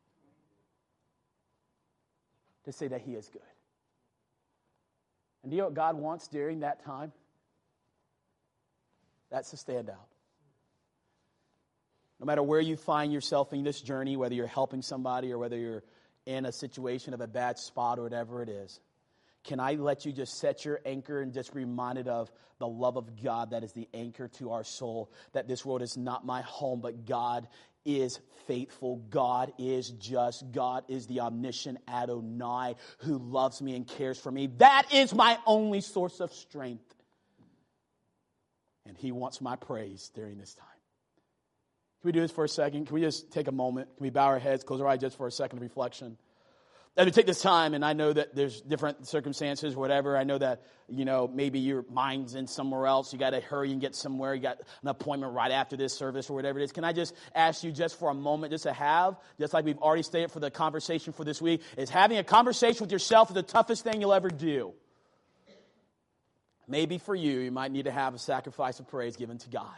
to say that He is good. And do you know what God wants during that time? That's to stand out. No matter where you find yourself in this journey, whether you're helping somebody or whether you're in a situation of a bad spot or whatever it is, can I let you just set your anchor and just be reminded of the love of God that is the anchor to our soul, that this world is not my home, but God is faithful. God is just. God is the omniscient Adonai who loves me and cares for me. That is my only source of strength. And He wants my praise during this time. Can we do this for a second? Can we just take a moment? Can we bow our heads, close our eyes just for a second of reflection? And we take this time, and I know that there's different circumstances, whatever. I know that, maybe your mind's in somewhere else. You got to hurry and get somewhere. You got an appointment right after this service or whatever it is. Can I just ask you just for a moment just to have, just like we've already stated for the conversation for this week, is having a conversation with yourself is the toughest thing you'll ever do. Maybe for you might need to have a sacrifice of praise given to God.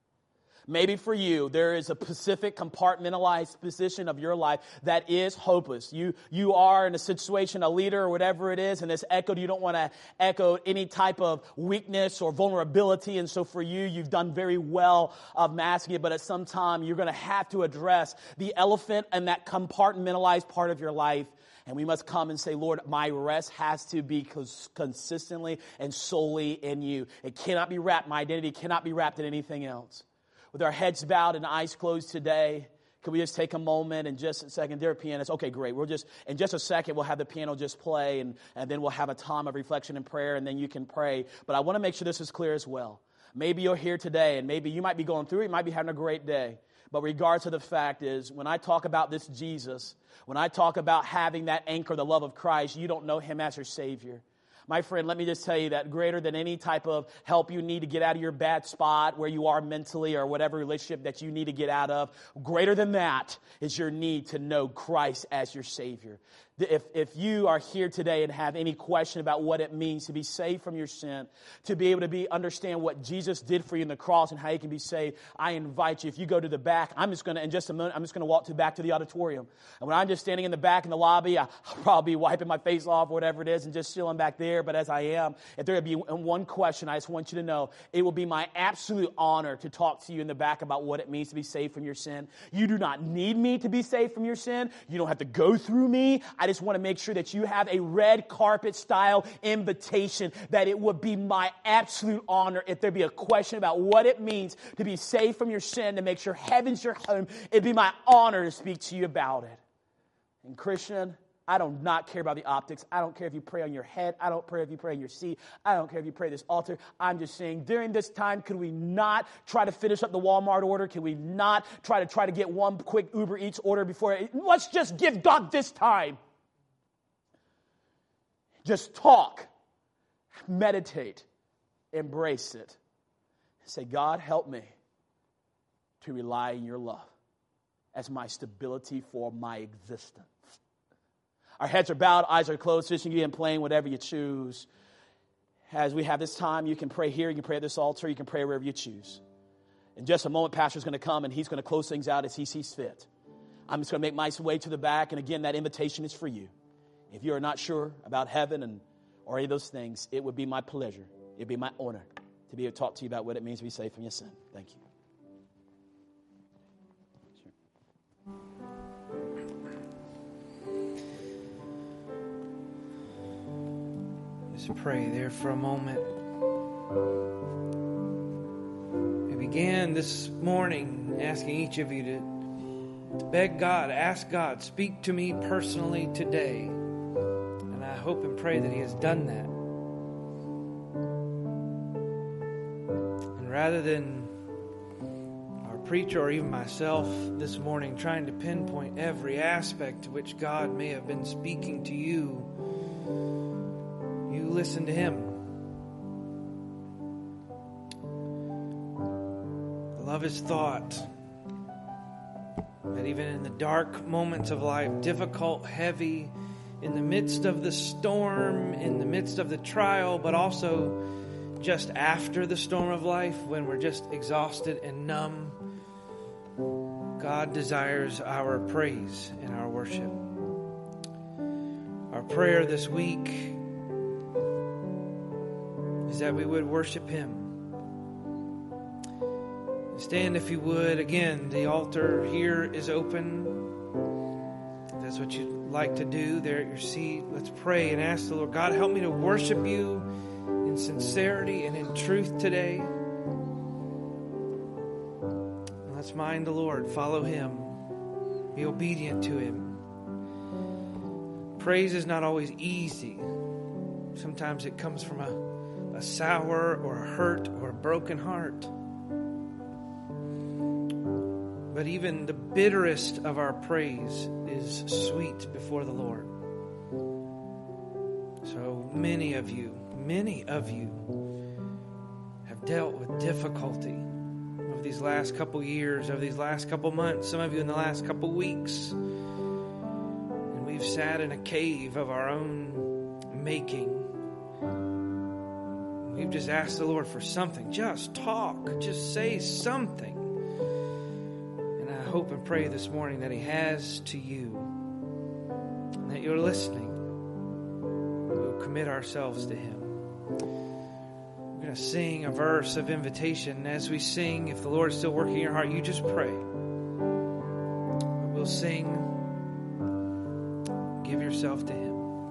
Maybe for you, there is a specific compartmentalized position of your life that is hopeless. You are in a situation, a leader or whatever it is, and it's echoed. You don't want to echo any type of weakness or vulnerability. And so for you, you've done very well of masking it. But at some time, you're going to have to address the elephant and that compartmentalized part of your life. And we must come and say, Lord, my rest has to be consistently and solely in you. It cannot be wrapped. My identity cannot be wrapped in anything else. With our heads bowed and eyes closed today, can we just take a moment and just a second? Dear pianist, okay, great. In just a second, we'll have the piano just play, and then we'll have a time of reflection and prayer, and then you can pray. But I want to make sure this is clear as well. Maybe you're here today, and maybe you might be going through it. You might be having a great day. But regardless of the fact is, when I talk about this Jesus, when I talk about having that anchor, the love of Christ, you don't know Him as your Savior. My friend, let me just tell you that greater than any type of help you need to get out of your bad spot where you are mentally or whatever relationship that you need to get out of, greater than that is your need to know Christ as your Savior. If you are here today and have any question about what it means to be saved from your sin, to be able to understand what Jesus did for you in the cross and how you can be saved, I invite you, if you go to the back, in just a minute, I'm just going to walk back to the auditorium. And when I'm just standing in the back in the lobby, I'll probably be wiping my face off or whatever it is and just chilling back there. But as I am, if there would be one question, I just want you to know, it will be my absolute honor to talk to you in the back about what it means to be saved from your sin. You do not need me to be saved from your sin. You don't have to go through me. I just want to make sure that you have a red carpet style invitation, that it would be my absolute honor if there be a question about what it means to be saved from your sin, to make sure heaven's your home. It'd be my honor to speak to you about it. And Christian, I do not care about the optics. I don't care if you pray on your head. I don't care if you pray on your seat. I don't care if you pray this altar. I'm just saying, during this time, could we not try to finish up the Walmart order? Can we not try to get one quick Uber Eats order before? Let's just give God this time. Just talk, meditate, embrace it. Say, God, help me to rely on your love as my stability for my existence. Our heads are bowed, eyes are closed, so you can begin playing whatever you choose. As we have this time, you can pray here, you can pray at this altar, you can pray wherever you choose. In just a moment, Pastor's going to come and he's going to close things out as he sees fit. I'm just going to make my way to the back, and again, that invitation is for you. If you are not sure about heaven or any of those things, it would be my pleasure. It would be my honor to be able to talk to you about what it means to be saved from your sin. Thank you. Just pray there for a moment. We began this morning asking each of you to beg God, ask God, speak to me personally today. I hope and pray that He has done that. And rather than our preacher or even myself this morning trying to pinpoint every aspect to which God may have been speaking to you, you listen to Him. Love His thought. That even in the dark moments of life, difficult, heavy, in the midst of the storm, in the midst of the trial, but also just after the storm of life, when we're just exhausted and numb, God desires our praise and our worship. Our prayer this week is that we would worship Him. Stand if you would. Again, the altar here is open. If that's what you'd like to do there at your seat, let's pray and ask the Lord, God, help me to worship you in sincerity and in truth today. And let's mind the Lord, follow Him, be obedient to Him. Praise is not always easy. Sometimes it comes from a sour or a hurt or a broken heart. But even the bitterest of our praise is sweet before the Lord. So many of you have dealt with difficulty over these last couple years, over these last couple months, some of you in the last couple weeks. And we've sat in a cave of our own making. We've just asked the Lord for something. Just talk. Just say something. And I hope and pray this morning that He has to you. And that you're listening. We'll commit ourselves to Him. We're going to sing a verse of invitation. As we sing, if the Lord is still working in your heart, you just pray. We'll sing. Give yourself to Him.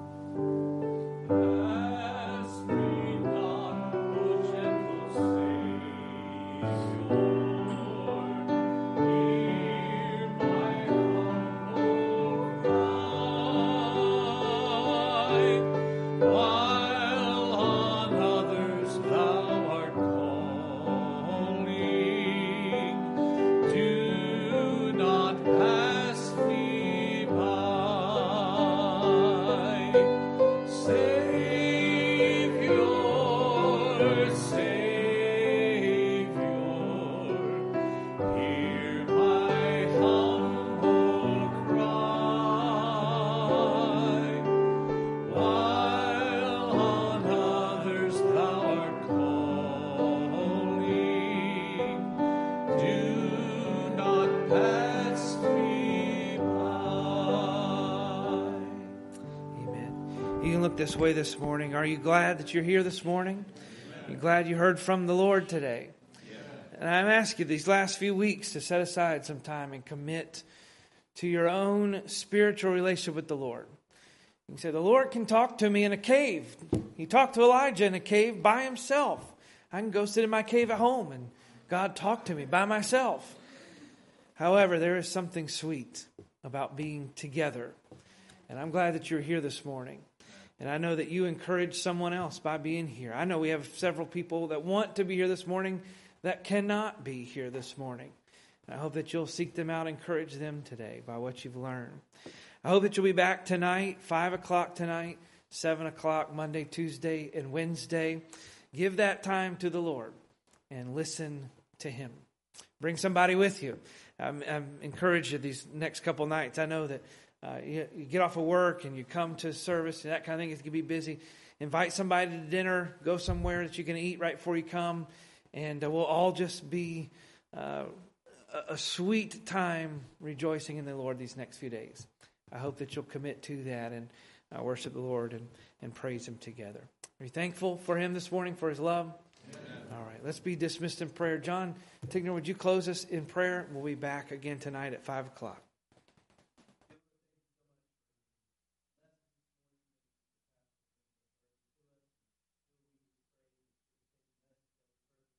This way this morning. Are you glad that you're here this morning? Are you glad you heard from the Lord today? And I'm asking you these last few weeks to set aside some time and commit to your own spiritual relationship with the Lord. You can say, the Lord can talk to me in a cave. He talked to Elijah in a cave by himself. I can go sit in my cave at home and God talked to me by myself. However, there is something sweet about being together. And I'm glad that you're here this morning. And I know that you encourage someone else by being here. I know we have several people that want to be here this morning that cannot be here this morning. And I hope that you'll seek them out, encourage them today by what you've learned. I hope that you'll be back tonight, 5 o'clock tonight, 7 o'clock Monday, Tuesday, and Wednesday. Give that time to the Lord and listen to Him. Bring somebody with you. I'm encouraged you these next couple nights. I know that you get off of work and you come to service and that kind of thing. It can be busy. Invite somebody to dinner. Go somewhere that you can eat right before you come. And we'll all just be a sweet time rejoicing in the Lord these next few days. I hope that you'll commit to that and worship the Lord and praise Him together. Are you thankful for Him this morning, for His love? Amen. All right, let's be dismissed in prayer. John Tigner, would you close us in prayer? We'll be back again tonight at 5 o'clock.